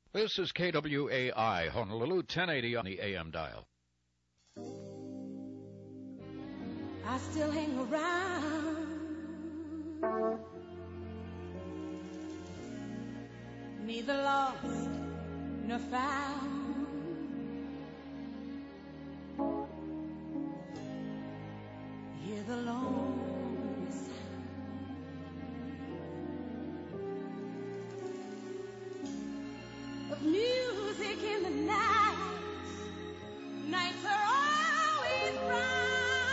This is KWAI, Honolulu, 1080 on the AM dial. I still hang around, neither lost nor found. Hear the lonely sound of music in the night. Nights are always bright.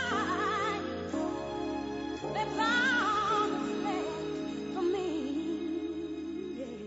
That's all that's left for me. Yeah.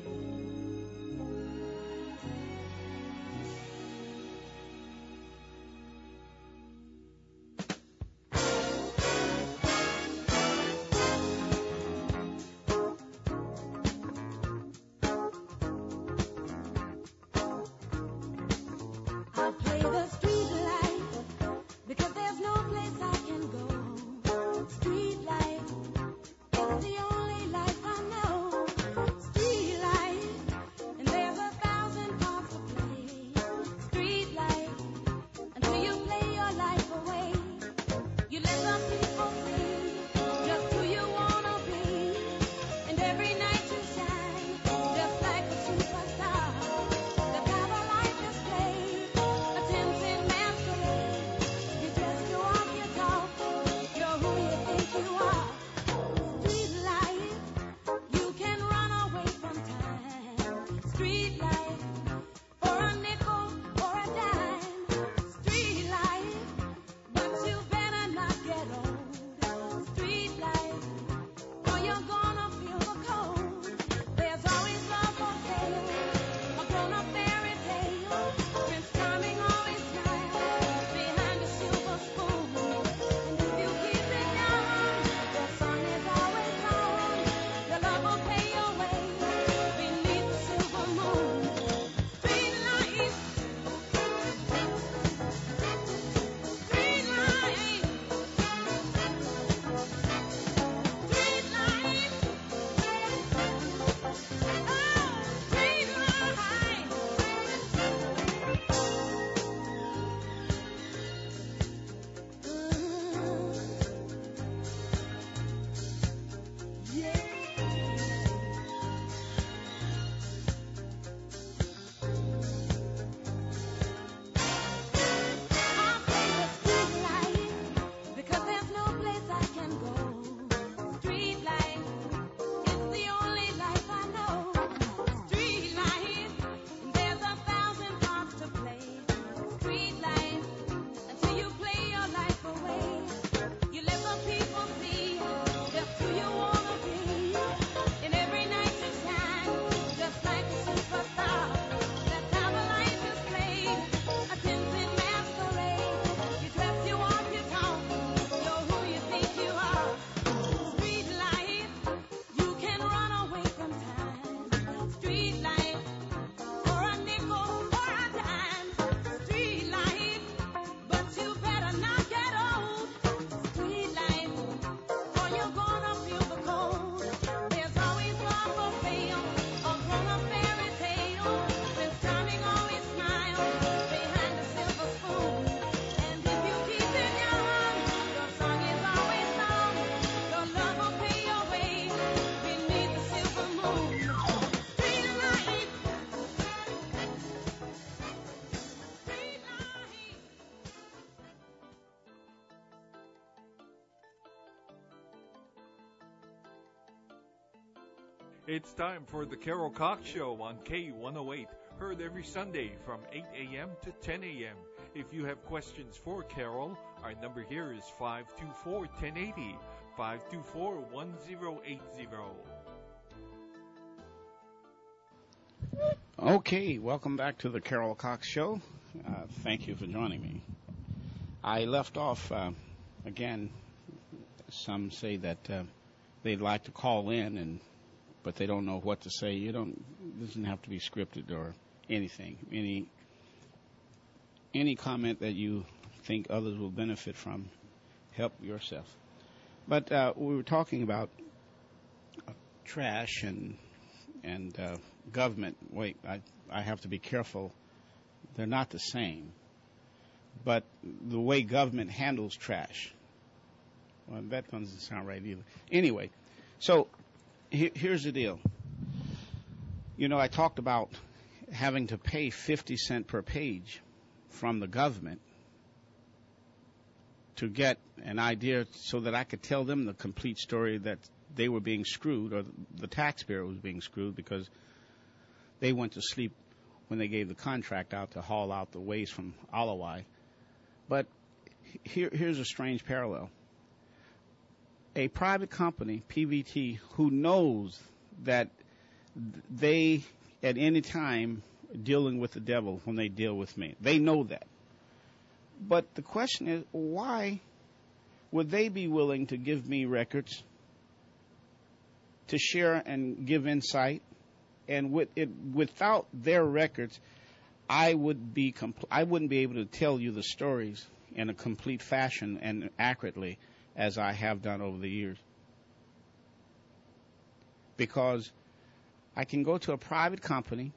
I'll play the street light because there's no place I can go. Street light is the only life I know. Street light, and there's 1,000 parts to play. Street light, until you play your life away. You let some people see just who you wanna be, and every night you shine just like a superstar. That's how the life is played, a tempting masquerade. You dress, you walk, you talk, you're who you think you are. Street life, you can run away from time. Street life, for a nickel or a dime. Street life, but you better not get old. Street life, or you're gonna feel the cold. There's always love for sale, a grown-up fairy tale. Prince Charming always smiles behind a silver spoon. And if you keep it young, your song is always on. Your love will pay your way beneath the silver moon. Street life, street life, street life, oh, street life. I'll play the street light because there's no place I can go. Street light, it's the only life I know. Street light, and there's 1,000 parts to play. Street light, until you play your life away. You let the people see just who you wanna be, and every night you shine just like a superstar. That's how the life is played, a tempting masquerade. You dress, you walk, you talk, you're who you think you are. Street life, you can run away from time. Street life, for a nickel or a dime. Street life, but you better not get old. Street life, or you're gonna feel the cold. There's always love for sale, a grown-up fairy tale. Prince Charming always smiles behind the silver spoon. And if you keep it young, your song is always on. Your love will pay your way beneath the silver moon. Street life, street life. It's time for the Carol Cox Show on K108, heard every Sunday from 8 a.m. to 10 a.m. If you have questions for Carol, our number here is 524-1080, 524-1080. Okay, welcome back to the Carol Cox Show. Thank you for joining me. I left off, again, some say that they'd like to call in, but they don't know what to say. It doesn't have to be scripted or anything. Any comment that you think others will benefit from, help yourself. But we were talking about trash and and government, wait, I have to be careful. They're not the same. But the way government handles trash, well, that doesn't sound right either. Anyway, so here's the deal. You know, I talked about having to pay 50 cents per page from the government to get an idea so that I could tell them the complete story that they were being screwed, or the taxpayer was being screwed, because they went to sleep when they gave the contract out to haul out the waste from Alawai. But here's a strange parallel. A private company, PVT, who knows that they, at any time, dealing with the devil when they deal with me. They know that. But the question is, why would they be willing to give me records to share and give insight? And without their records, I wouldn't be able to tell you the stories in a complete fashion and accurately as I have done over the years. Because I can go to a private company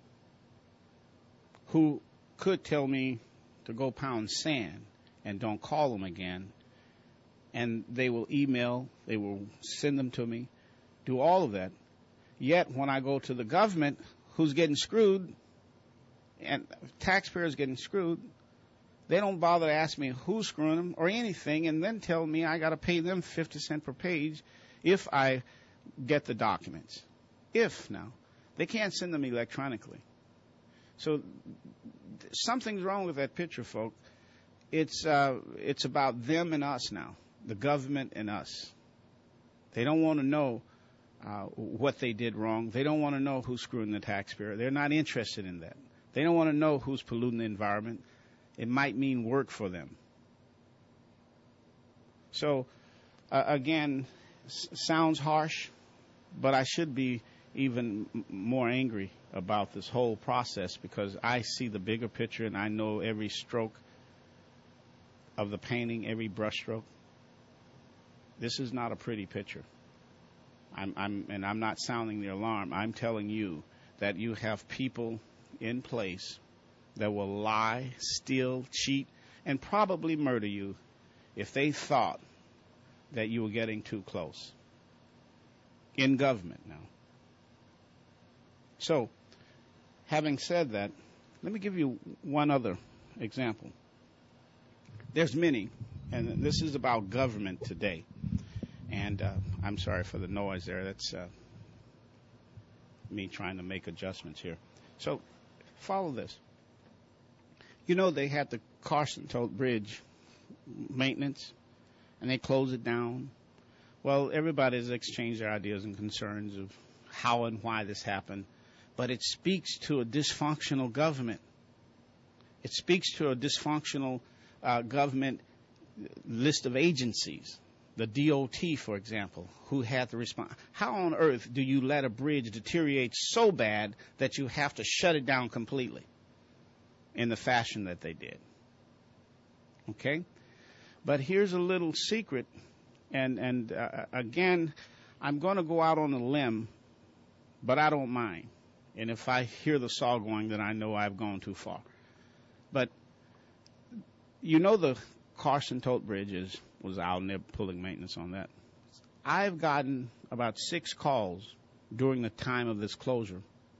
who could tell me to go pound sand and don't call them again, and they will email, they will send them to me, do all of that. Yet when I go to the government, who's getting screwed, and taxpayers getting screwed, they don't bother to ask me who's screwing them or anything, and then tell me I got to pay them 50 cents per page if I get the documents. If now. They can't send them electronically. So something's wrong with that picture, folks. It's about them and us now, the government and us. They don't want to know what they did wrong. They don't want to know who's screwing the taxpayer. They're not interested in that. They don't want to know who's polluting the environment. It might mean work for them. So, again, sounds harsh, but I should be even more angry about this whole process because I see the bigger picture and I know every stroke of the painting, every brushstroke. This is not a pretty picture. I'm not sounding the alarm. I'm telling you that you have people in place that will lie, steal, cheat, and probably murder you if they thought that you were getting too close. In government now. So, having said that, let me give you one other example. There's many, and this is about government today. And I'm sorry for the noise there. That's me trying to make adjustments here. So, follow this. You know, they had the Carson Tote Bridge maintenance, and they closed it down. Well, everybody's exchanged their ideas and concerns of how and why this happened, but it speaks to a dysfunctional government. It speaks to a dysfunctional government list of agencies. The DOT, for example, who had the response. How on earth do you let a bridge deteriorate so bad that you have to shut it down completely in the fashion that they did? Okay? But here's a little secret, and again, I'm going to go out on a limb, but I don't mind. And if I hear the saw going, then I know I've gone too far. But you know the Carson Tote Bridge was out and they're pulling maintenance on that. I've gotten about 6 calls during the time of this closure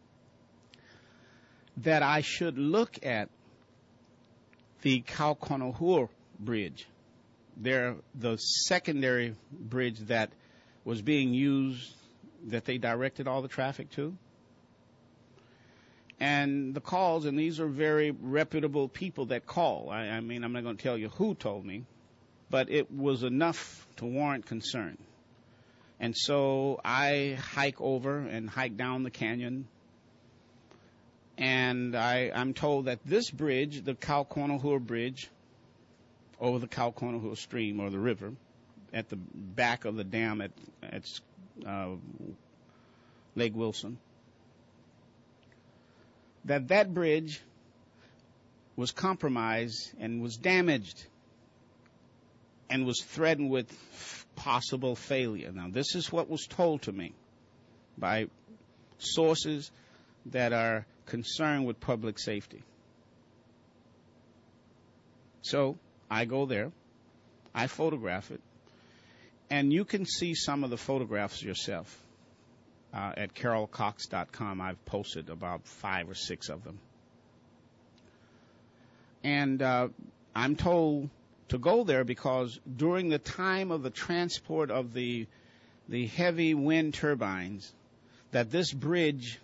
that I should look at the Kaukonahua Bridge. They're the secondary bridge that was being used, that they directed all the traffic to. And the calls, and these are very reputable people that call. I mean, I'm not going to tell you who told me, but it was enough to warrant concern. And so I hike over and hike down the canyon, and I'm told that this bridge, the Kaukonahua Bridge, over the Kaukonahua Stream or the river, at the back of the dam at Lake Wilson, that bridge was compromised and was damaged and was threatened with possible failure. Now, this is what was told to me by sources that are concerned with public safety. So I go there, I photograph it, and you can see some of the photographs yourself at carolcox.com. I've posted about 5 or 6 of them. And I'm told to go there because during the time of the transport of the heavy wind turbines, that this bridge,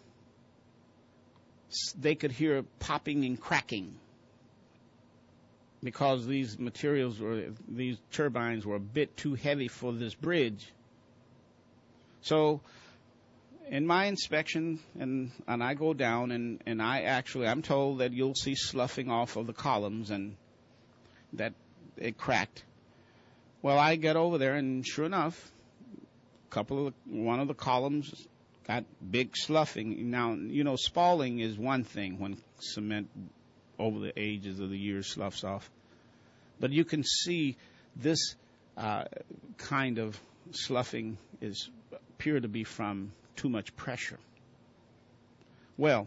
they could hear popping and cracking because these turbines were a bit too heavy for this bridge. So in my inspection, and I go down, and I'm told that you'll see sloughing off of the columns and that it cracked. Well, I get over there, and sure enough, one of the columns got big sloughing. Now, spalling is one thing when cement over the ages of the years sloughs off. But you can see this kind of sloughing appear to be from too much pressure. Well,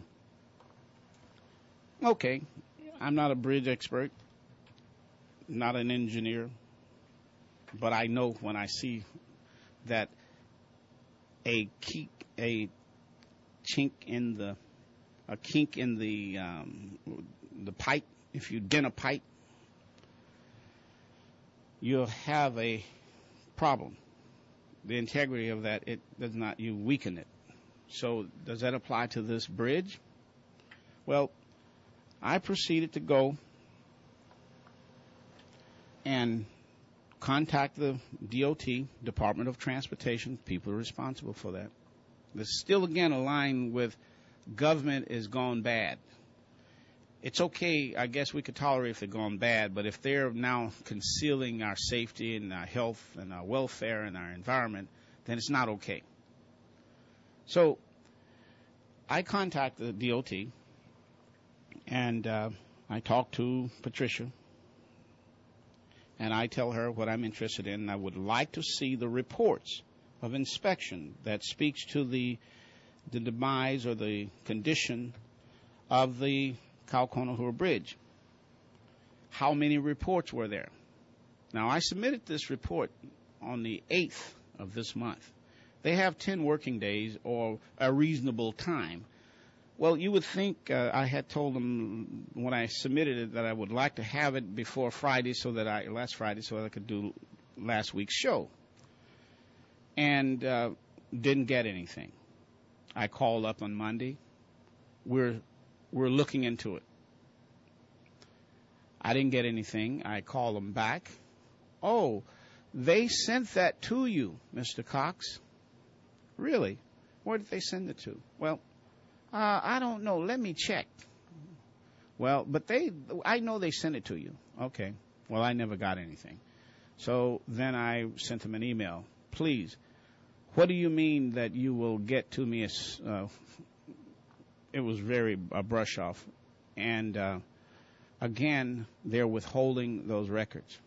okay, I'm not a bridge expert, not an engineer, but I know when I see that a kink in the pipe, if you dent a pipe, you'll have a problem. The integrity of that, you weaken it. So does that apply to this bridge? Well, I proceeded to go and contact the DOT, Department of Transportation, people are responsible for that. This is still, again, aligned with government is gone bad. It's okay, I guess we could tolerate if they're gone bad, but if they're now concealing our safety and our health and our welfare and our environment, then it's not okay. So I contacted the DOT, and I talked to Patricia, and I tell her what I'm interested in. I would like to see the reports of inspection that speaks to the demise or the condition of the Kaukonahua Bridge. How many reports were there? Now, I submitted this report on the 8th of this month. They have 10 working days or a reasonable time. Well, you would think I had told them when I submitted it that I would like to have it before Friday last Friday so that I could do last week's show. And didn't get anything. I called up on Monday. We're looking into it. I didn't get anything. I called them back. Oh, they sent that to you, Mr. Cox. Really? Where did they send it to? Well, I don't know. Let me check. Well, but I know they sent it to you. Okay. Well, I never got anything. So then I sent them an email. Please, what do you mean that you will get to me as, it was very a brush off. And, again, they're withholding those records.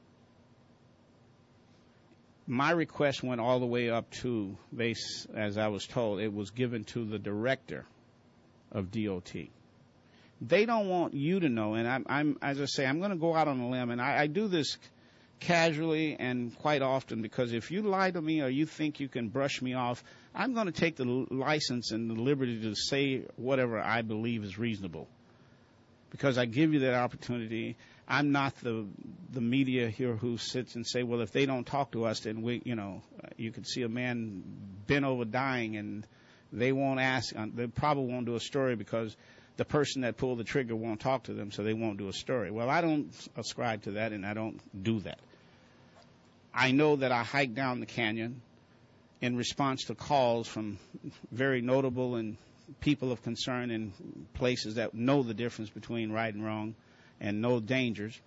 My request went all the way up to, as I was told, it was given to the director of DOT. They don't want you to know, and I'm as I say, I'm going to go out on a limb, and I do this casually and quite often because if you lie to me or you think you can brush me off, I'm going to take the license and the liberty to say whatever I believe is reasonable because I give you that opportunity. I'm not the media here who sits and say, well, if they don't talk to us, then you could see a man bent over dying and they won't ask, they probably won't do a story because the person that pulled the trigger won't talk to them, so they won't do a story. Well, I don't ascribe to that, and I don't do that. I know that I hiked down the canyon in response to calls from very notable and people of concern in places that know the difference between right and wrong and know dangers.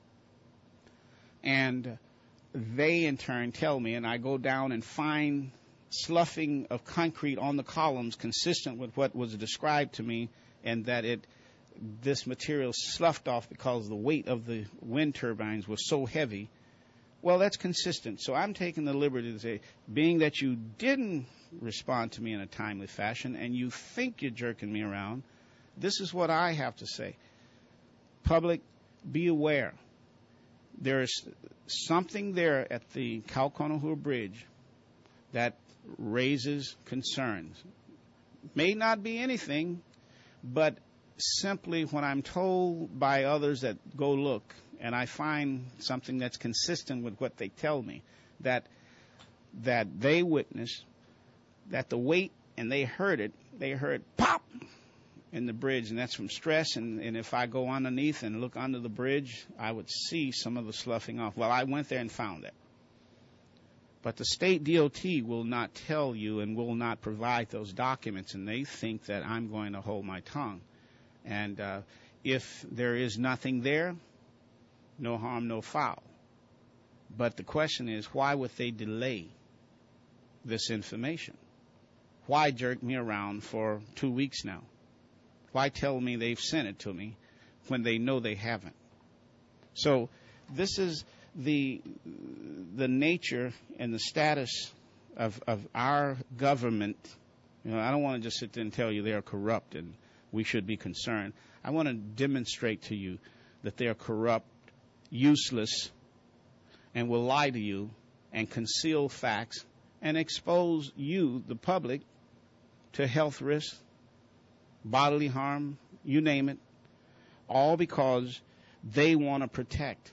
And they, in turn, tell me, and I go down and find sloughing of concrete on the columns consistent with what was described to me, and that this material sloughed off because the weight of the wind turbines was so heavy Well, that's consistent. So I'm taking the liberty to say, being that you didn't respond to me in a timely fashion and you think you're jerking me around, this is what I have to say. Public, be aware. There is something there at the Kaukonahua Bridge that raises concerns. May not be anything, but simply when I'm told by others that go look, and I find something that's consistent with what they tell me, that they witnessed, that the weight, and they heard pop in the bridge, and that's from stress, and if I go underneath and look under the bridge, I would see some of the sloughing off. Well, I went there and found that. But the state DOT will not tell you and will not provide those documents, and they think that I'm going to hold my tongue. And if there is nothing there, no harm, no foul. But the question is, why would they delay this information? Why jerk me around for 2 weeks now? Why tell me they've sent it to me when they know they haven't? So this is the nature and the status of our government. You know, I don't want to just sit there and tell you they're corrupt and we should be concerned. I want to demonstrate to you that they're corrupt, useless, and will lie to you and conceal facts and expose you, the public, to health risks, bodily harm, you name it, all because they want to protect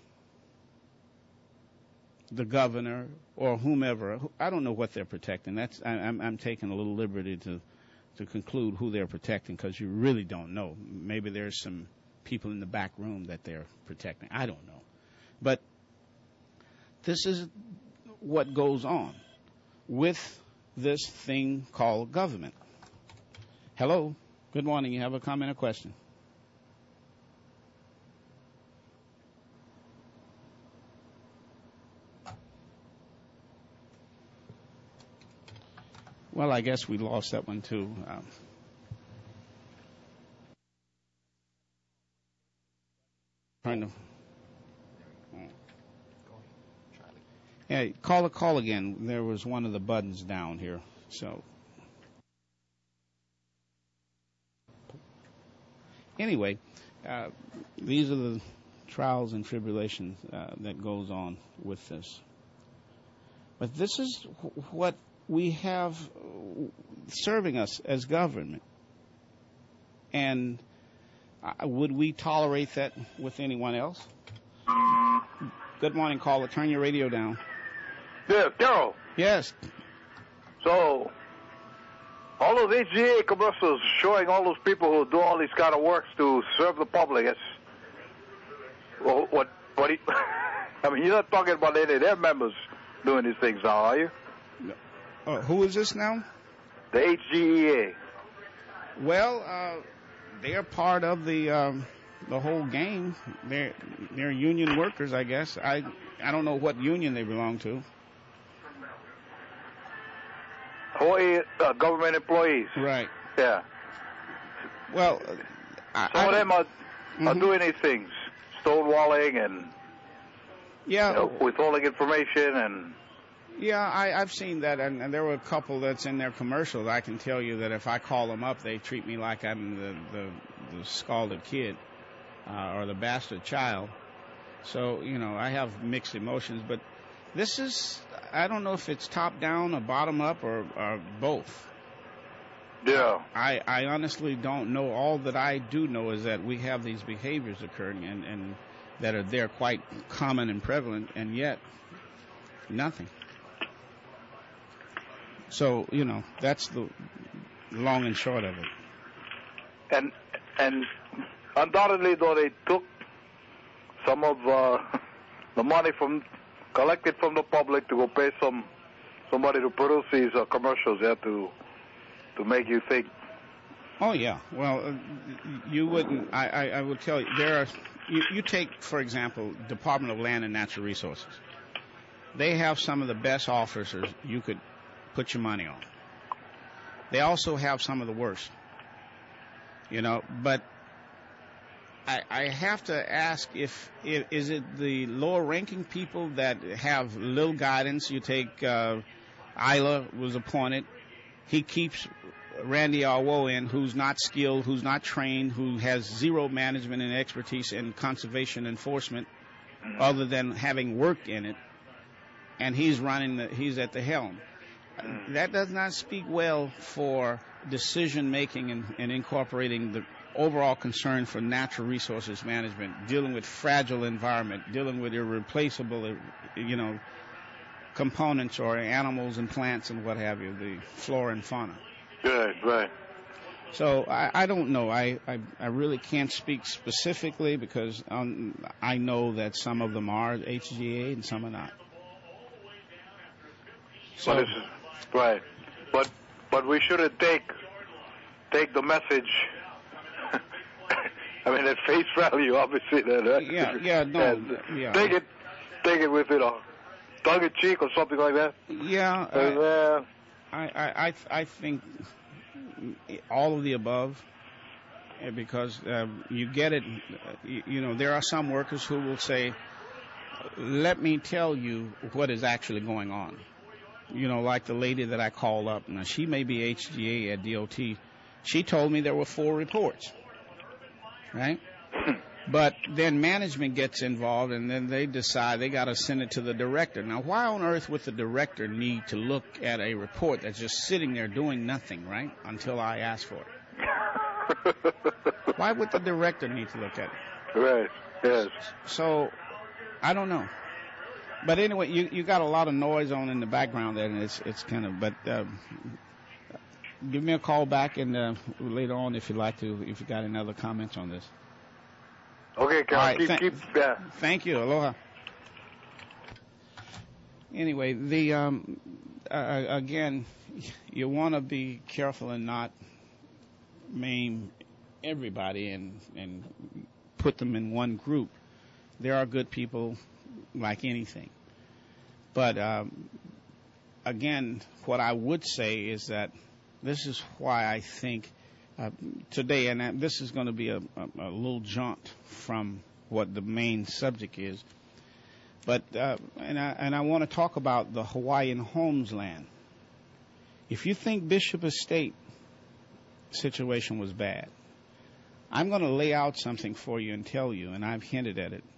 the governor or whomever. I don't know what they're protecting. I'm taking a little liberty to conclude who they're protecting, because you really don't know. Maybe there's some people in the back room that they're protecting. I don't know. But this is what goes on with this thing called government. Hello. Good morning. You have a comment or question? Well, I guess we lost that one too. Trying to. Yeah, call again. There was one of the buttons down here. So anyway, these are the trials and tribulations that goes on with this. But this is what we have serving us as government. And would we tolerate that with anyone else? Good morning, caller. Turn your radio down. Yeah, Carol. Yes. So, all those HGA commercials showing all those people who do all these kind of works to serve the public, it's, well, I mean, you're not talking about any of their members doing these things now, are you? Who is this now? The HGEA. Well, they're part of the whole game. They're union workers, I guess. I don't know what union they belong to. Hawaii government employees. Right. Yeah. Well, some of them are doing these things, stonewalling and withholding information and. Yeah, I've seen that, and there were a couple that's in their commercials. I can tell you that if I call them up, they treat me like I'm the scalded kid or the bastard child. So, I have mixed emotions. But this is, I don't know if it's top down or bottom up or both. Yeah. I honestly don't know. All that I do know is that we have these behaviors occurring and that are there quite common and prevalent, and yet nothing. So, that's the long and short of it. And undoubtedly, though, they took some of the money collected from the public to go pay somebody to produce these commercials, to make you think. Oh, yeah. Well, you wouldn't. I would tell you, you take, for example, Department of Land and Natural Resources. They have some of the best officers you could put your money on. They also have some of the worst, but I have to ask is it the lower ranking people that have little guidance? You take Isla was appointed. He keeps Randy Arwo in, who's not skilled, who's not trained, who has zero management and expertise in conservation enforcement, other than having worked in it, and he's at the helm. That does not speak well for decision making and incorporating the overall concern for natural resources management, dealing with fragile environment, dealing with irreplaceable, components or animals and plants and what have you, the flora and fauna. Right. So I don't know. I really can't speak specifically because I know that some of them are HGA and some are not. So, right. But we shouldn't take the message. I mean, at face value, obviously. Take it with tongue in cheek or something like that. Yeah. I think all of the above, because you get it. There are some workers who will say, "Let me tell you what is actually going on." Like the lady that I called up. Now, she may be HGA at DOT. She told me there were 4 reports, right? But then management gets involved, and then they decide they got to send it to the director. Now, why on earth would the director need to look at a report that's just sitting there doing nothing, right, until I ask for it? Why would the director need to look at it? Right, yes. So, I don't know. But anyway, you got a lot of noise on in the background there, and it's kind of. But give me a call back and later on if you'd like to, if you got any other comments on this. Okay, Carol. Right, Keep. Thank you. Aloha. Anyway, again, you want to be careful and not maim everybody and put them in one group. There are good people like anything. But again, what I would say is that this is why I think today, and this is going to be a little jaunt from what the main subject is, but and I want to talk about the Hawaiian homeland. If you think Bishop Estate situation was bad, I'm going to lay out something for you and tell you, and I've hinted at it.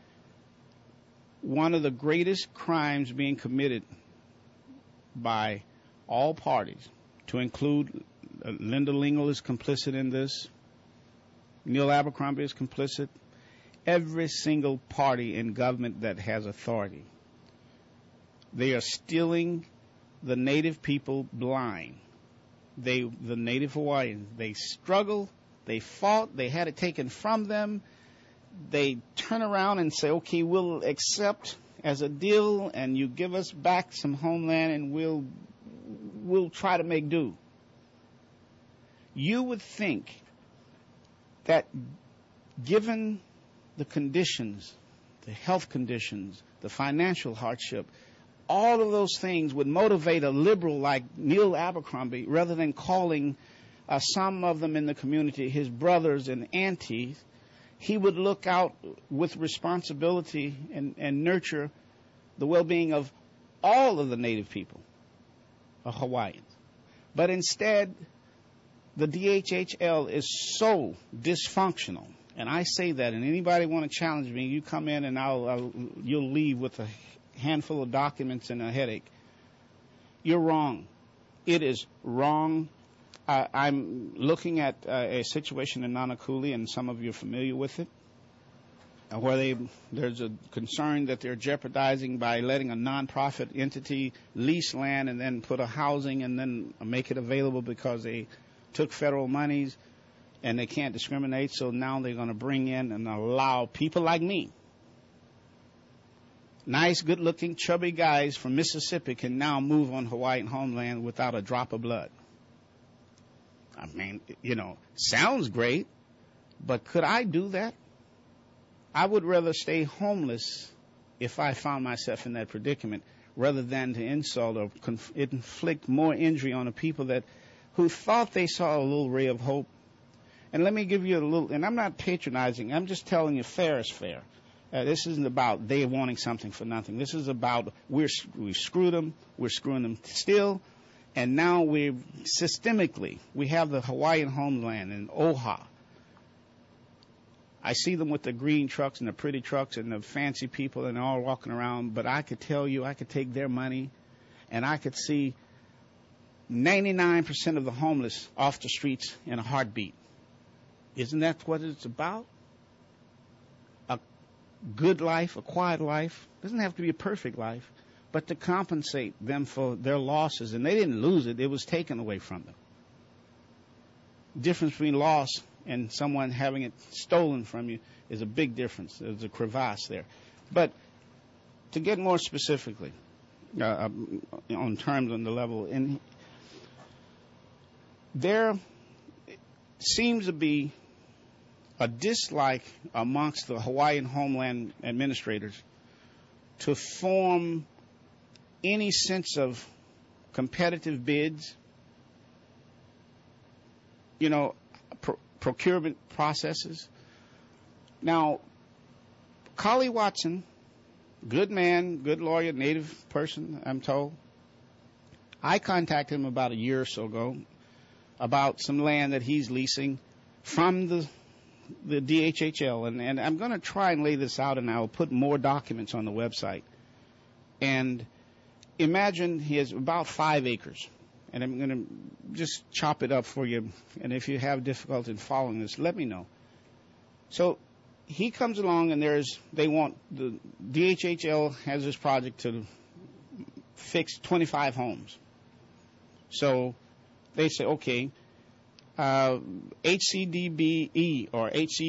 One of the greatest crimes being committed by all parties, to include Linda Lingle is complicit in this, Neil Abercrombie is complicit, every single party in government that has authority. They are stealing the native people blind. The native Hawaiians, they struggle, they fought, they had it taken from them. They turn around and say, okay, we'll accept as a deal and you give us back some homeland and we'll try to make do. You would think that given the conditions, the health conditions, the financial hardship, all of those things would motivate a liberal like Neil Abercrombie, rather than calling some of them in the community his brothers and aunties. He would look out with responsibility and nurture the well-being of all of the native people, of Hawaiians. But instead, the DHHL is so dysfunctional. And I say that, and anybody want to challenge me, you come in and you'll leave with a handful of documents and a headache. You're wrong. It is wrong. I'm looking at a situation in Nanakuli, and some of you are familiar with it, where there's a concern that they're jeopardizing by letting a nonprofit entity lease land and then put a housing and then make it available because they took federal monies and they can't discriminate. So now they're going to bring in and allow people like me, nice, good-looking, chubby guys from Mississippi, can now move on Hawaiian homeland without a drop of blood. I mean, sounds great, but could I do that? I would rather stay homeless if I found myself in that predicament, rather than to insult or inflict more injury on the people who thought they saw a little ray of hope. And let me give you a little, and I'm not patronizing, I'm just telling you fair is fair. This isn't about they wanting something for nothing. This is about we screwed them, we're screwing them still, and now we have the Hawaiian homeland in Oha. I see them with the green trucks and the pretty trucks and the fancy people and they're all walking around, but I could tell you, I could take their money and I could see 99% of the homeless off the streets in a heartbeat. Isn't that what it's about? A good life, a quiet life. Doesn't have to be a perfect life, but to compensate them for their losses. And they didn't lose it. It was taken away from them. Difference between loss and someone having it stolen from you is a big difference. There's a crevasse there. But to get more specifically, on terms on the level, and there seems to be a dislike amongst the Hawaiian Homeland administrators to form any sense of competitive bids, procurement processes. Now, Kali Watson, good man, good lawyer, native person, I'm told. I contacted him about a year or so ago about some land that he's leasing from the DHHL, and I'm going to try and lay this out, and I'll put more documents on the website. And imagine he has about 5 acres. And I'm going to just chop it up for you. And if you have difficulty in following this, let me know. So he comes along and the DHHL has this project to fix 25 homes. So they say, okay, HCDBE or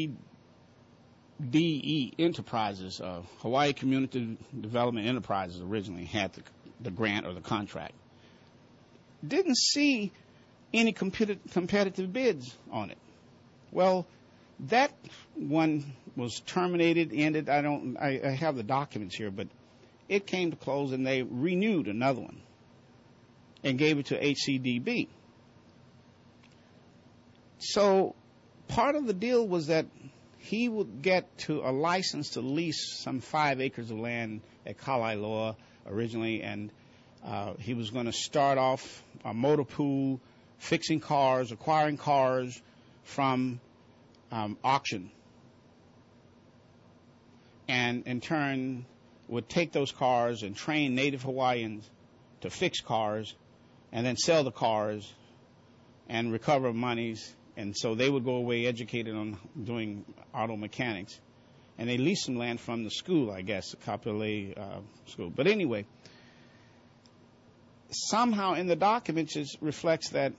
HCDE Enterprises, Hawaii Community Development Enterprises originally had the grant or the contract. Didn't see any competitive bids on it. Well, that one was terminated, ended. I have the documents here, but it came to close and they renewed another one and gave it to HCDB. So part of the deal was that he would get to a license to lease some 5 acres of land at Kalailoa originally, and he was going to start off a motor pool, fixing cars, acquiring cars from auction. And in turn would take those cars and train native Hawaiians to fix cars and then sell the cars and recover monies. And so they would go away educated on doing auto mechanics. And they leased some land from the school, I guess, the Kapolei school. But anyway, somehow in the documents it reflects that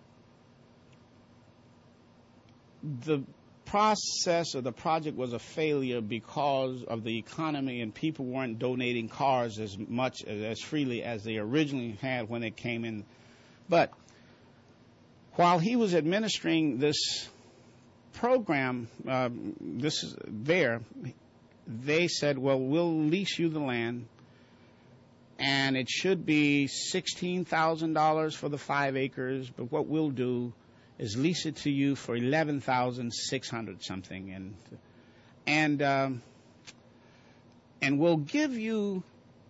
the process or the project was a failure because of the economy and people weren't donating cars as much, as freely as they originally had when they came in. But while he was administering this program, they said, well, we'll lease you the land, and it should be $16,000 for the 5 acres, but what we'll do is lease it to you for $11,600 something, and we'll give you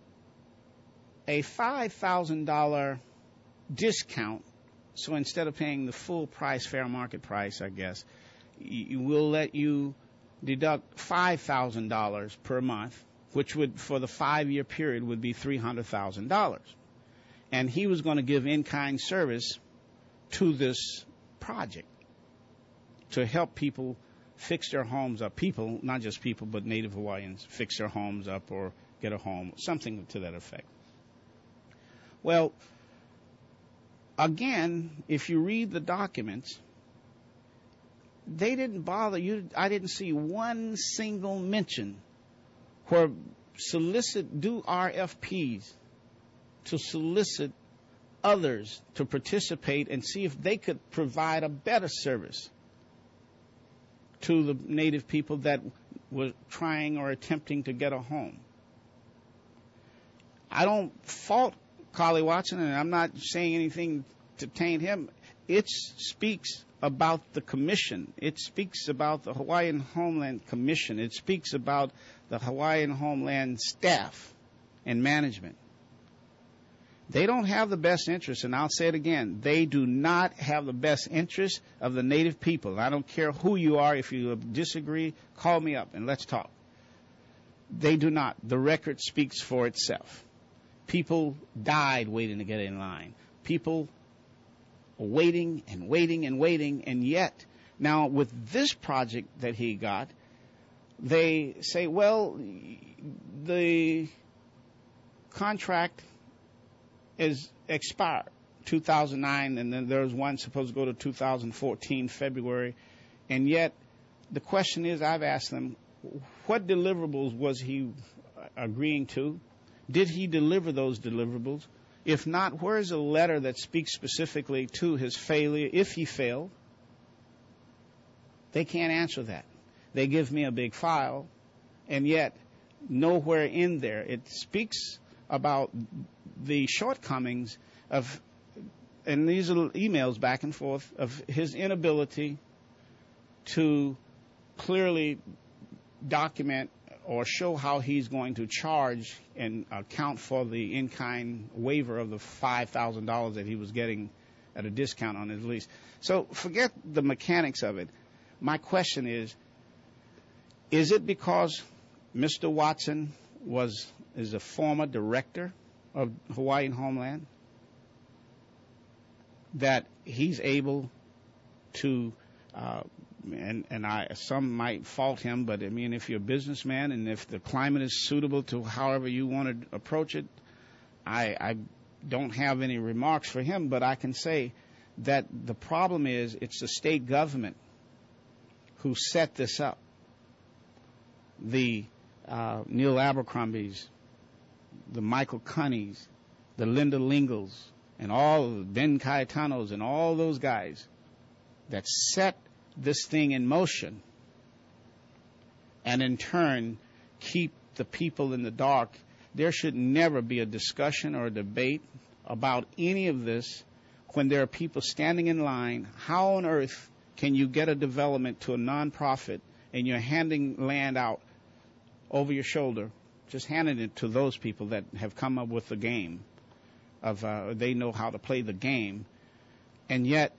a $5,000 discount. So instead of paying the full price, fair market price, I guess, we'll let you deduct $5,000 per month, which would, for the 5-year period, would be $300,000. And he was going to give in-kind service to this project to help people fix their homes up. People, not just people, but Native Hawaiians, fix their homes up or get a home, something to that effect. Well, again, if you read the documents, they didn't bother you. I didn't see one single mention where do RFPs to solicit others to participate and see if they could provide a better service to the Native people that were trying or attempting to get a home. I don't fault Kali Watson, and I'm not saying anything to taint him. It speaks about the commission. It speaks about the Hawaiian Homeland Commission. It speaks about the Hawaiian Homeland staff and management. They don't have the best interest, and I'll say it again. They do not have the best interest of the native people. I don't care who you are. If you disagree, call me up and let's talk. They do not. The record speaks for itself. People died waiting to get in line. People waiting and waiting and waiting, and yet, now with this project that he got, they say, well, the contract is expired, 2009, and then there's one supposed to go to 2014, February, and yet the question is, I've asked them, what deliverables was he agreeing to? Did he deliver those deliverables? If not, where is a letter that speaks specifically to his failure if he failed? They can't answer that. They give me a big file, and yet nowhere in there it speaks about the shortcomings of, and these are emails back and forth, of his inability to clearly document or show how he's going to charge and account for the in-kind waiver of the $5,000 that he was getting at a discount on his lease. So forget the mechanics of it. My question is it because Mr. Watson is a former director of Hawaiian Homeland that he's able to some might fault him, but I mean, if you're a businessman and if the climate is suitable to however you want to approach it, I don't have any remarks for him, but I can say that the problem is it's the state government who set this up. The Neil Abercrombies, the Michael Cunnies, the Linda Lingles, and all the Ben Cayetanos and all those guys that set this thing in motion and in turn keep the people in the dark. There should never be a discussion or a debate about any of this when there are people standing in line. How on earth can you get a development to a nonprofit and you're handing land out over your shoulder, just handing it to those people that have come up with the game of they know how to play the game, and yet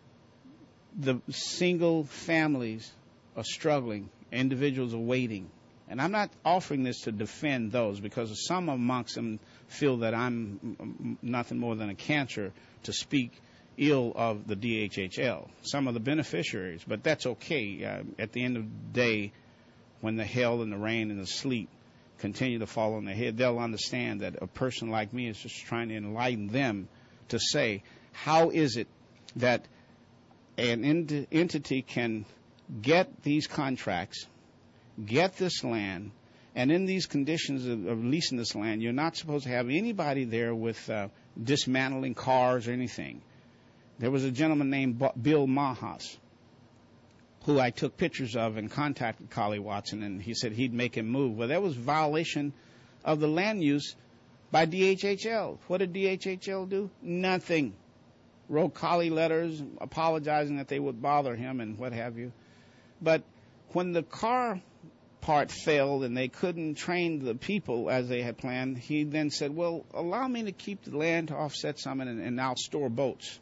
the single families are struggling, individuals are waiting. And I'm not offering this to defend those, because some amongst them feel that I'm nothing more than a cancer to speak ill of the DHHL, some of the beneficiaries, but that's okay. At the end of the day, when the hail and the rain and the sleet continue to fall on their head, they'll understand that a person like me is just trying to enlighten them to say, how is it that an entity can get these contracts, get this land, and in these conditions of leasing this land, you're not supposed to have anybody there with dismantling cars or anything. There was a gentleman named Bill Majas, who I took pictures of and contacted Kali Watson, and he said he'd make him move. Well, that was violation of the land use by DHHL. What did DHHL do? Nothing. Wrote Kali letters apologizing that they would bother him and what have you. But when the car part failed and they couldn't train the people as they had planned, he then said, well, allow me to keep the land to offset some and I'll store boats.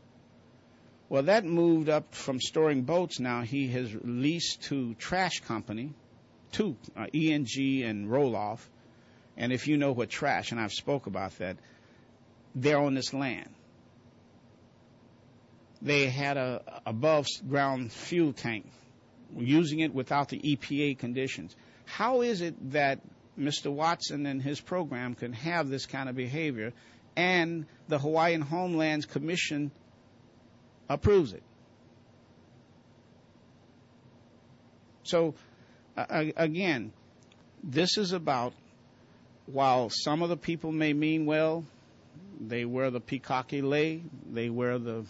Well, that moved up from storing boats. Now he has leased to trash company, to ENG and Roll-Off. And if you know what trash, and I've spoke about that, they're on this land. They had a above-ground fuel tank, using it without the EPA conditions. How is it that Mr. Watson and his program can have this kind of behavior and the Hawaiian Homelands Commission approves it? So, again, this is about, while some of the people may mean well, they wear the peacocky lei, they wear the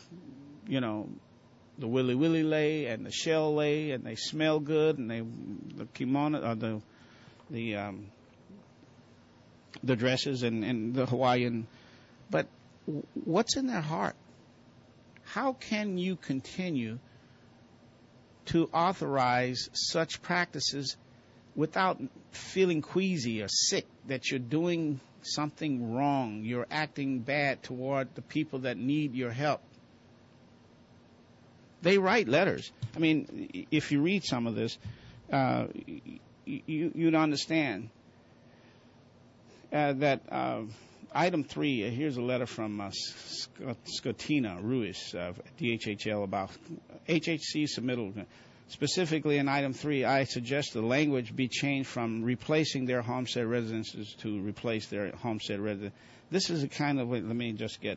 willy willy lei and the shell lei, and they smell good, and the kimono, or the dresses and the Hawaiian, but what's in their heart? How can you continue to authorize such practices without feeling queasy or sick that you're doing something wrong, you're acting bad toward the people that need your help. They write letters. I mean, if you read some of this, you'd understand that item 3, here's a letter from Scotina Ruiz of DHHL about HHC submittal. Specifically in item 3, I suggest the language be changed from replacing their homestead residences to replace their homestead residence. This is a kind of, let me just get.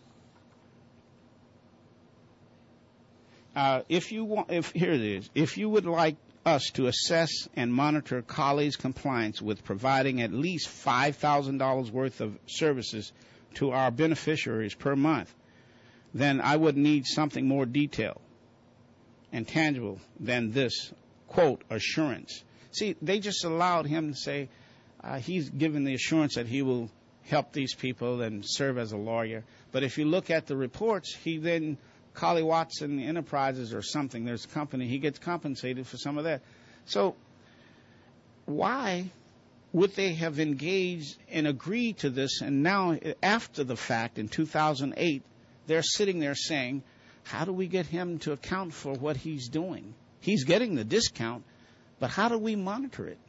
Here it is. If you would like us to assess and monitor colleagues' compliance with providing at least $5,000 worth of services to our beneficiaries per month, then I would need something more detailed and tangible than this, quote, assurance. See, they just allowed him to say he's given the assurance that he will help these people and serve as a lawyer. But if you look at the reports, he then, Collie Watson Enterprises or something, there's a company, he gets compensated for some of that. So why would they have engaged and agreed to this? And now, after the fact, in 2008, they're sitting there saying, how do we get him to account for what he's doing? He's getting the discount, but how do we monitor it?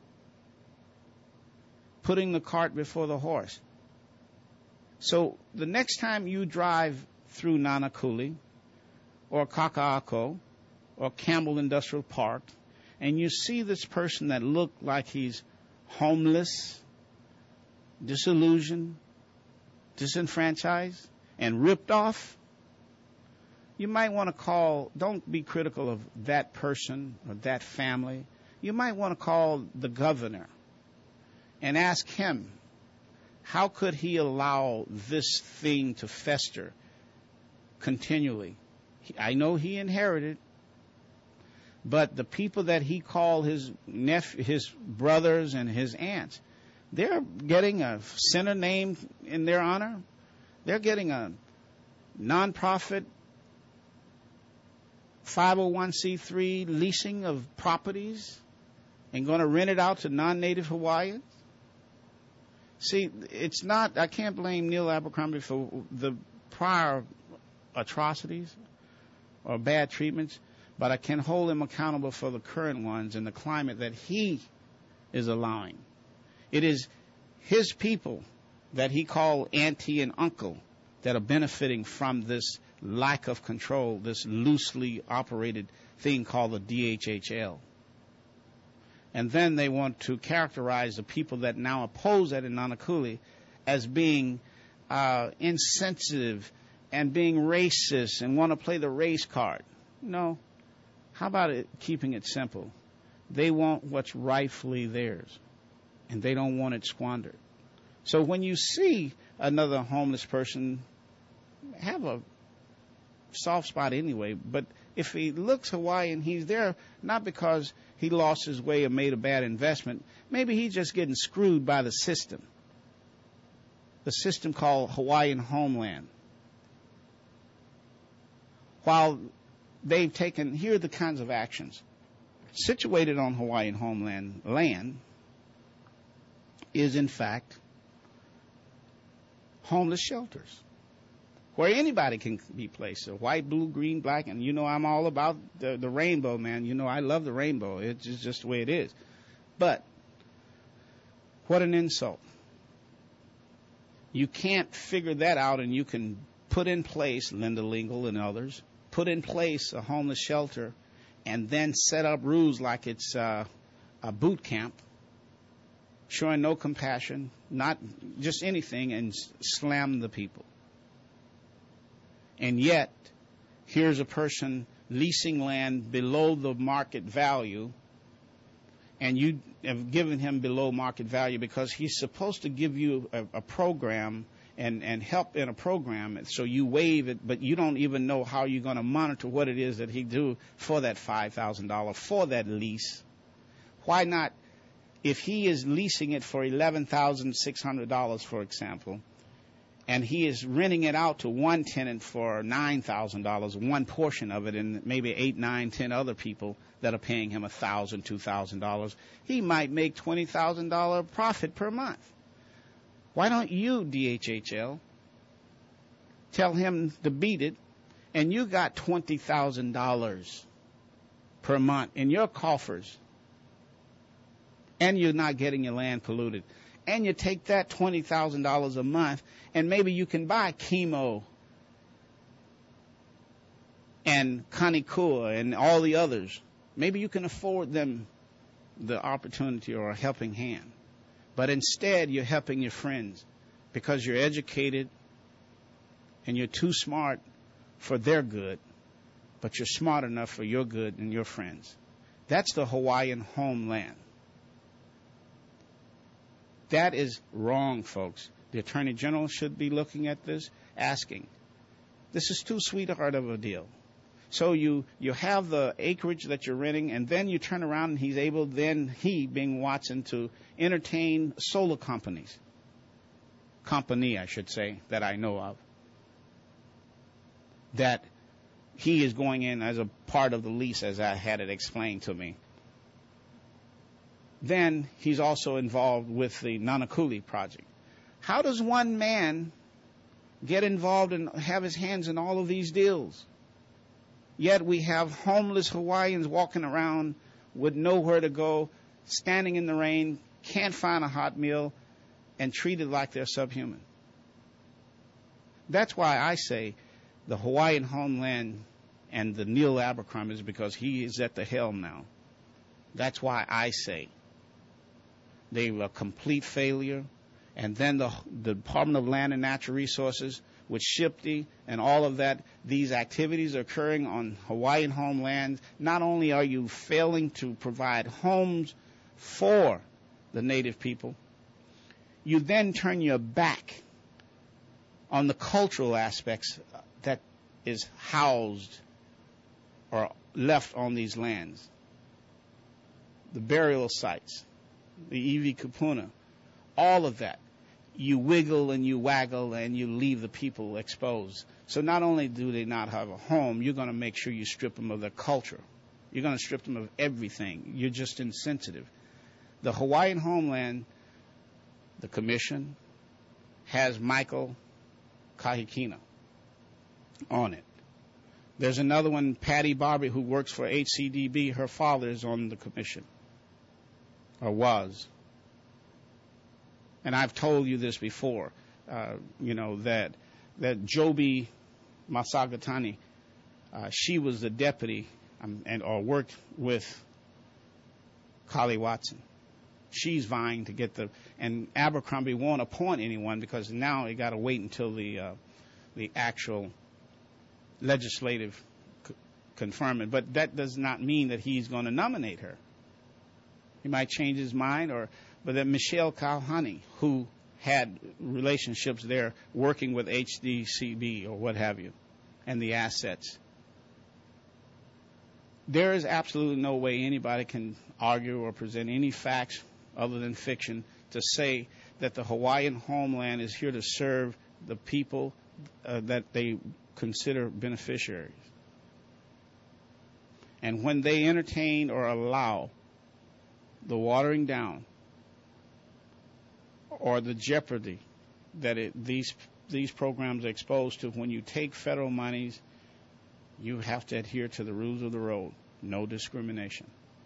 Putting the cart before the horse. So the next time you drive through Nanakuli or Kaka'ako or Campbell Industrial Park and you see this person that looked like he's homeless, disillusioned, disenfranchised, and ripped off, you might want to call, don't be critical of that person or that family. You might want to call the governor and ask him, how could he allow this thing to fester continually? I know he inherited, but the people that he called his brothers and his aunts, they're getting a center named in their honor. They're getting a nonprofit 501c3 leasing of properties and going to rent it out to non-native Hawaiians. See, it's not, I can't blame Neil Abercrombie for the prior atrocities or bad treatments, but I can hold him accountable for the current ones and the climate that he is allowing. It is his people that he called auntie and uncle that are benefiting from this lack of control, this loosely operated thing called the DHHL. And then they want to characterize the people that now oppose that in Nanakuli as being insensitive and being racist and want to play the race card. No. How about keeping it simple? They want what's rightfully theirs, and they don't want it squandered. So when you see another homeless person, have a soft spot anyway, but if he looks Hawaiian, he's there not because he lost his way or made a bad investment. Maybe he's just getting screwed by the system called Hawaiian Homeland. While they've taken, here are the kinds of actions. Situated on Hawaiian Homeland land is, in fact, homeless shelters where anybody can be placed. So white, blue, green, black, and you know I'm all about the rainbow, man. You know I love the rainbow. It's just the way it is. But what an insult. You can't figure that out, and you can put in place, Linda Lingle and others, put in place a homeless shelter and then set up rules like it's a boot camp, showing no compassion, not just anything, and slam the people. And yet, here's a person leasing land below the market value, and you have given him below market value because he's supposed to give you a program and help in a program, so you waive it, but you don't even know how you're going to monitor what it is that he do for that $5,000, for that lease. Why not, if he is leasing it for $11,600, for example, and he is renting it out to one tenant for $9,000, one portion of it, and maybe 8, 9, 10 other people that are paying him $1,000, $2,000, he might make $20,000 profit per month. Why don't you, DHHL, tell him to beat it, and you got $20,000 per month in your coffers, and you're not getting your land polluted, and you take that $20,000 a month, and maybe you can buy chemo and Kanikua and all the others. Maybe you can afford them the opportunity or a helping hand. But instead, you're helping your friends because you're educated and you're too smart for their good, but you're smart enough for your good and your friends. That's the Hawaiian homeland. That is wrong, folks. The Attorney General should be looking at this, asking, this is too sweetheart of a deal. So you have the acreage that you're renting, and then you turn around and he's able, then he, being Watson, to entertain solar companies. Company, I should say, that I know of. That he is going in as a part of the lease, as I had it explained to me. Then he's also involved with the Nanakuli project. How does one man get involved and have his hands in all of these deals? Yet we have homeless Hawaiians walking around with nowhere to go, standing in the rain, can't find a hot meal, and treated like they're subhuman. That's why I say the Hawaiian homeland and the Neil Abercrombie is because he is at the helm now. That's why I say they were a complete failure. And then the Department of Land and Natural Resources with SHPE and all of that, these activities are occurring on Hawaiian homeland. Not only are you failing to provide homes for the native people, you then turn your back on the cultural aspects that is housed or left on these lands. The burial sites, the Iwi Kupuna, all of that. You wiggle and you waggle and you leave the people exposed. So not only do they not have a home, you're going to make sure you strip them of their culture. You're going to strip them of everything. You're just insensitive. The Hawaiian homeland, the commission, has Michael Kahikina on it. There's another one, Patty Barbie, who works for HCDB. Her father is on the commission, or was. And I've told you this before, that Joby Masagatani, she was the deputy or worked with Kali Watson. She's vying to get and Abercrombie won't appoint anyone because now they got to wait until the actual legislative confirm it. But that does not mean that he's going to nominate her. He might change his mind, but then Michelle Kauhani, who had relationships there working with HDCB or what have you, and the assets. There is absolutely no way anybody can argue or present any facts other than fiction to say that the Hawaiian homeland is here to serve the people that they consider beneficiaries. And when they entertain or allow the watering down or the jeopardy that these programs are exposed to, when you take federal monies, you have to adhere to the rules of the road. No discrimination.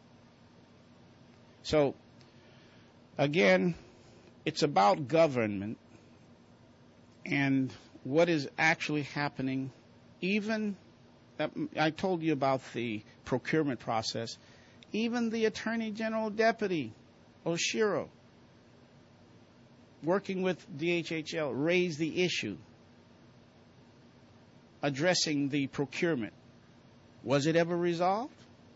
So, again, it's about government and what is actually happening. Even, I told you about the procurement process, even the Attorney General Deputy, Oshiro, working with DHHL, raised the issue addressing the procurement. Was it ever resolved?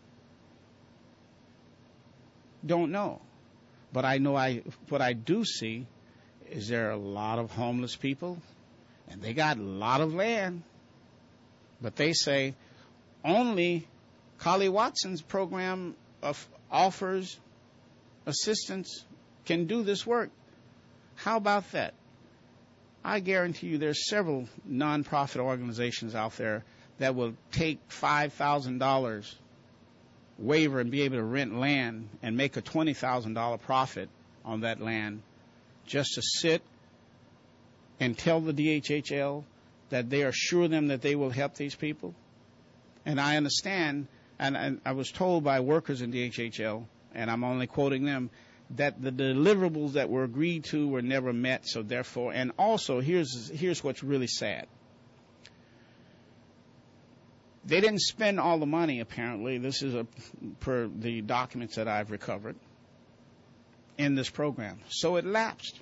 Don't know. But I know what I do see is there are a lot of homeless people, and they got a lot of land. But they say only Kali Watson's program offers assistance, can do this work. How about that? I guarantee you there's several nonprofit organizations out there that will take $5,000 waiver and be able to rent land and make a $20,000 profit on that land just to sit and tell the DHHL that they assure them that they will help these people. And I understand, and I was told by workers in DHHL, and I'm only quoting them, that the deliverables that were agreed to were never met. So therefore, and also here's what's really sad. They didn't spend all the money, apparently. This is per the documents that I've recovered in this program. So it lapsed.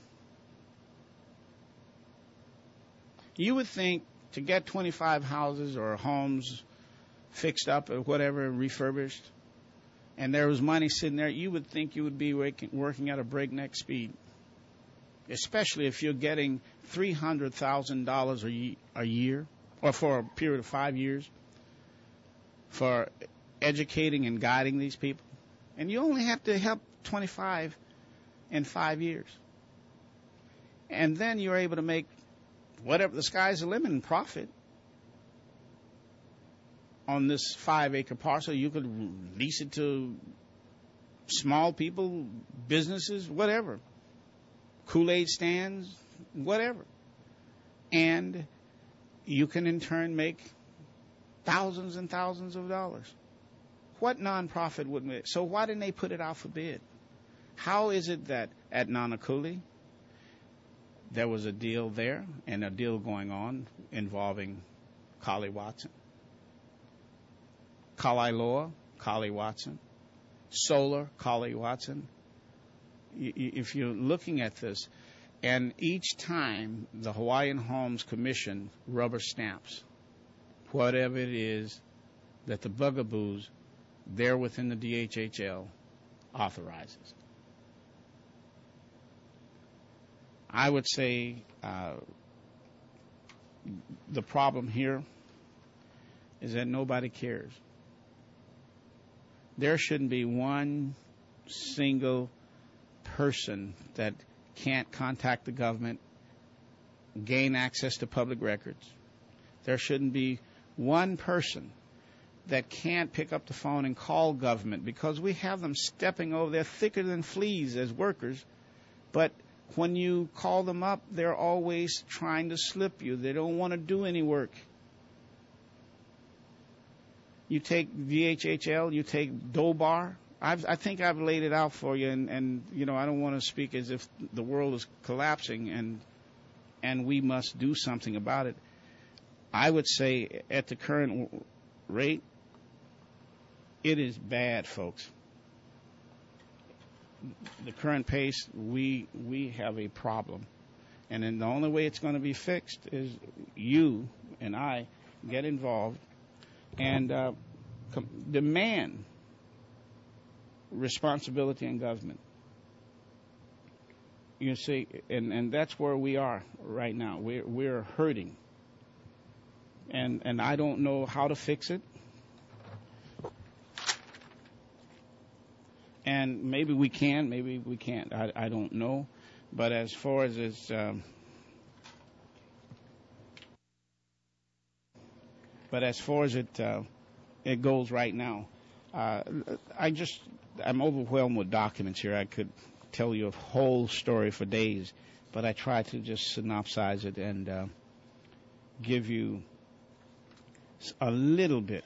You would think to get 25 houses or homes fixed up or whatever, refurbished, and there was money sitting there, you would think you would be working at a breakneck speed, especially if you're getting $300,000 a year, or for a period of 5 years, for educating and guiding these people. And you only have to help 25 in 5 years. And then you're able to make whatever, the sky's the limit in profit. On this 5-acre parcel, you could lease it to small people, businesses, whatever, Kool-Aid stands, whatever. And you can in turn make thousands and thousands of dollars. What nonprofit would make? So why didn't they put it out for bid? How is it that at Nanakuli there was a deal there and a deal going on involving Kali Watson? Kalailoa, Kali Watson. Solar, Kali Watson. If you're looking at this, and each time the Hawaiian Homes Commission rubber stamps whatever it is that the bugaboos there within the DHHL authorizes. I would say the problem here is that nobody cares. There shouldn't be one single person that can't contact the government, gain access to public records. There shouldn't be one person that can't pick up the phone and call government, because we have them stepping over. They're thicker than fleas as workers, but when you call them up, they're always trying to slip you. They don't want to do any work. You take VHHL, you take DOBAR. I think I've laid it out for you, and you know, I don't want to speak as if the world is collapsing and we must do something about it. I would say at the current rate, it is bad, folks. The current pace, we have a problem. And then the only way it's going to be fixed is you and I get involved and demand responsibility in government. You see, and that's where we are right now. We're hurting. And I don't know how to fix it. And maybe we can, maybe we can't. I don't know. But as far as it's, it goes right now, I'm overwhelmed with documents here. I could tell you a whole story for days, but I try to just synopsize it and give you a little bit.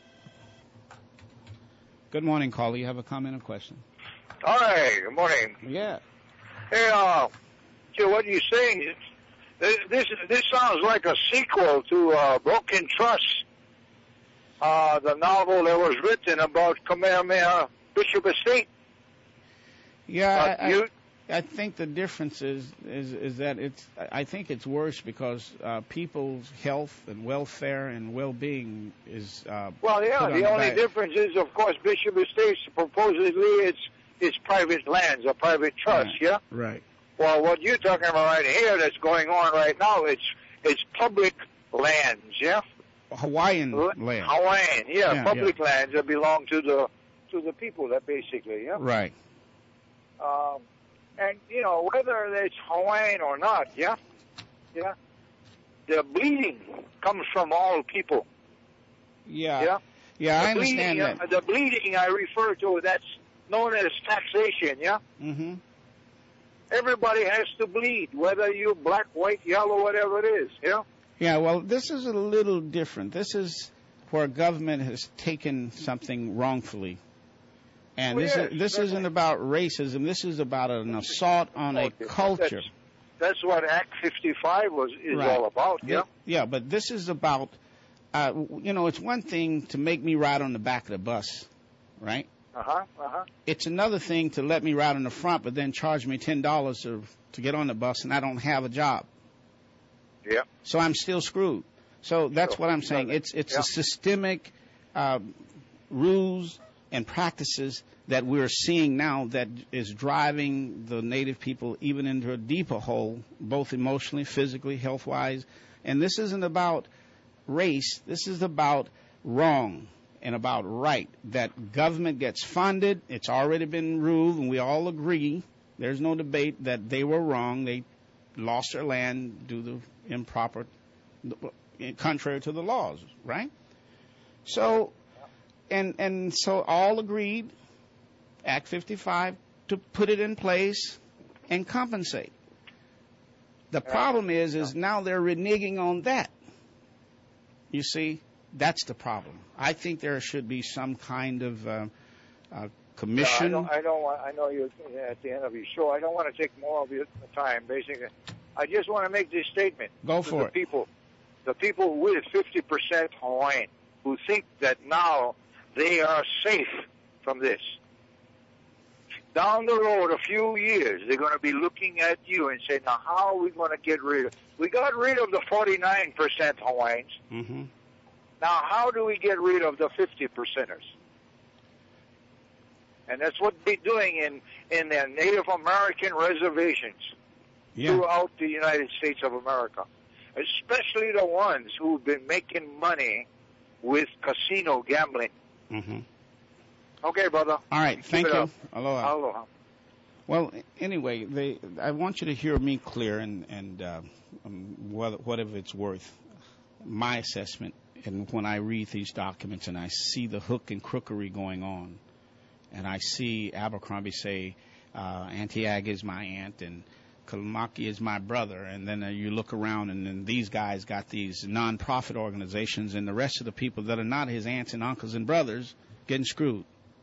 Good morning, caller. You have a comment or question? Hi, good morning. Yeah. Hey, to what you're saying, this sounds like a sequel to Broken Trust, the novel that was written about Kamehameha Bishop Estate. Yeah, I think the difference is that I think it's worse because people's health and welfare and well-being is well, yeah. The only difference is, of course, Bishop Estates supposedly it's private lands, a private trust. Right. Yeah. Right. Well, what you're talking about right here, that's going on right now, it's public lands. Yeah. Hawaiian land. Hawaiian, yeah, public lands that belong to the people. That basically, yeah. Right. And, you know, whether it's Hawaiian or not, yeah, Yeah. The bleeding comes from all people. Yeah. Yeah. Yeah, I The understand bleeding, that. The bleeding I refer to, that's known as taxation, yeah? Mm-hmm. Everybody has to bleed, whether you're black, white, yellow, whatever it is, yeah? Yeah, well, this is a little different. This is where government has taken something wrongfully. And this isn't about racism. This is about an assault on a culture. That's what Act 55 is Right. all about, yeah? Yeah, but this is about, it's one thing to make me ride on the back of the bus, right? It's another thing to let me ride on the front, but then charge me $10 to get on the bus, and I don't have a job. Yeah. So I'm still screwed. So that's what I'm saying. It's a systemic rules and practices that we're seeing now that is driving the native people even into a deeper hole, both emotionally, physically, health-wise. And this isn't about race. This is about wrong and about right. That government gets funded. It's already been ruled, and we all agree. There's no debate that they were wrong. They lost their land due to improper, contrary to the laws, right? So, and so all agreed, Act 55, to put it in place and compensate. The problem is now they're reneging on that. You see, that's the problem. I think there should be some kind of commission. I know you're at the end of your show. I don't want to take more of your time, basically. I just want to make this statement. Go for it. The people with 50% Hawaiian who think that now they are safe from this. Down the road, a few years, they're going to be looking at you and say, now how are we going to get rid of... We got rid of the 49% Hawaiians. Mm-hmm. Now how do we get rid of the 50%ers? And that's what they're doing in their Native American reservations throughout the United States of America. Especially the ones who've been making money with casino gambling. Mm-hmm. Okay, brother. All right. Thank you. Aloha. Aloha. Well, anyway, I want you to hear me clear and whatever it's worth, my assessment. And when I read these documents and I see the hook and crookery going on, and I see Abercrombie say, Auntie Ag is my aunt and Kalamaki is my brother, and then you look around and then these guys got these non-profit organizations and the rest of the people that are not his aunts and uncles and brothers getting screwed.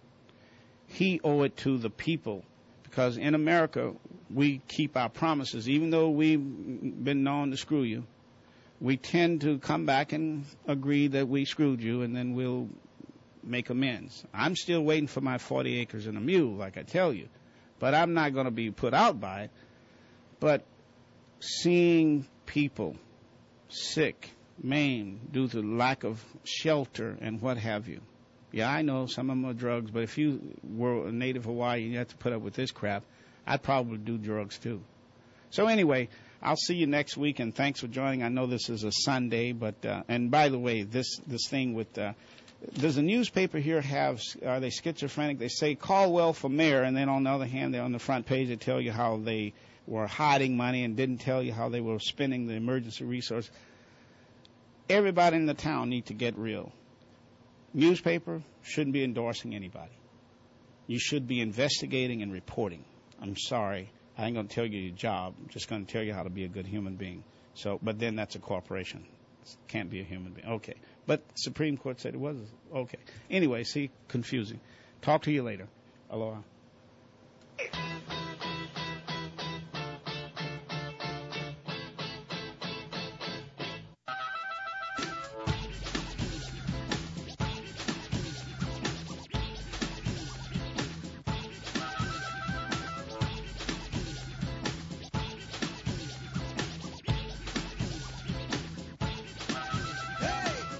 He owe it to the people, because in America we keep our promises. Even though we've been known to screw you, we tend to come back and agree that we screwed you, and then we'll make amends. I'm still waiting for my 40 acres and a mule, like I tell you, but I'm not going to be put out by it. But seeing people sick, maimed, due to lack of shelter and what have you. Yeah, I know some of them are drugs, but if you were a native Hawaiian, you have to put up with this crap, I'd probably do drugs too. So anyway, I'll see you next week, and thanks for joining. I know this is a Sunday, but and by the way, this thing with does the newspaper here are they schizophrenic? They say Caldwell for mayor, and then on the other hand, they're on the front page, they tell you how they were hiding money and didn't tell you how they were spending the emergency resource. Everybody in the town need to get real. Newspaper shouldn't be endorsing anybody. You should be investigating and reporting. I'm sorry. I ain't going to tell you your job. I'm just going to tell you how to be a good human being. So, but then that's a corporation. Can't be a human being. Okay. But Supreme Court said it was. Okay. Anyway, see, confusing. Talk to you later. Aloha.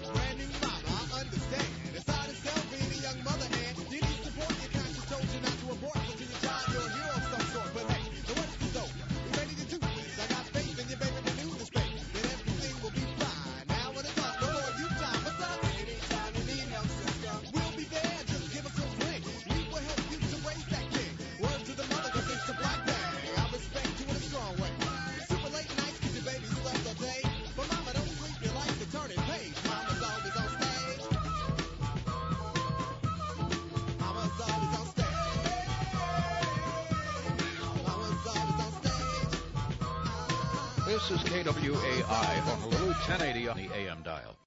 Brand new mama, I understand. It's hard to sell being a young mother, and you need support your conscious told you not to This is KWAI Honolulu 1080 on the AM dial.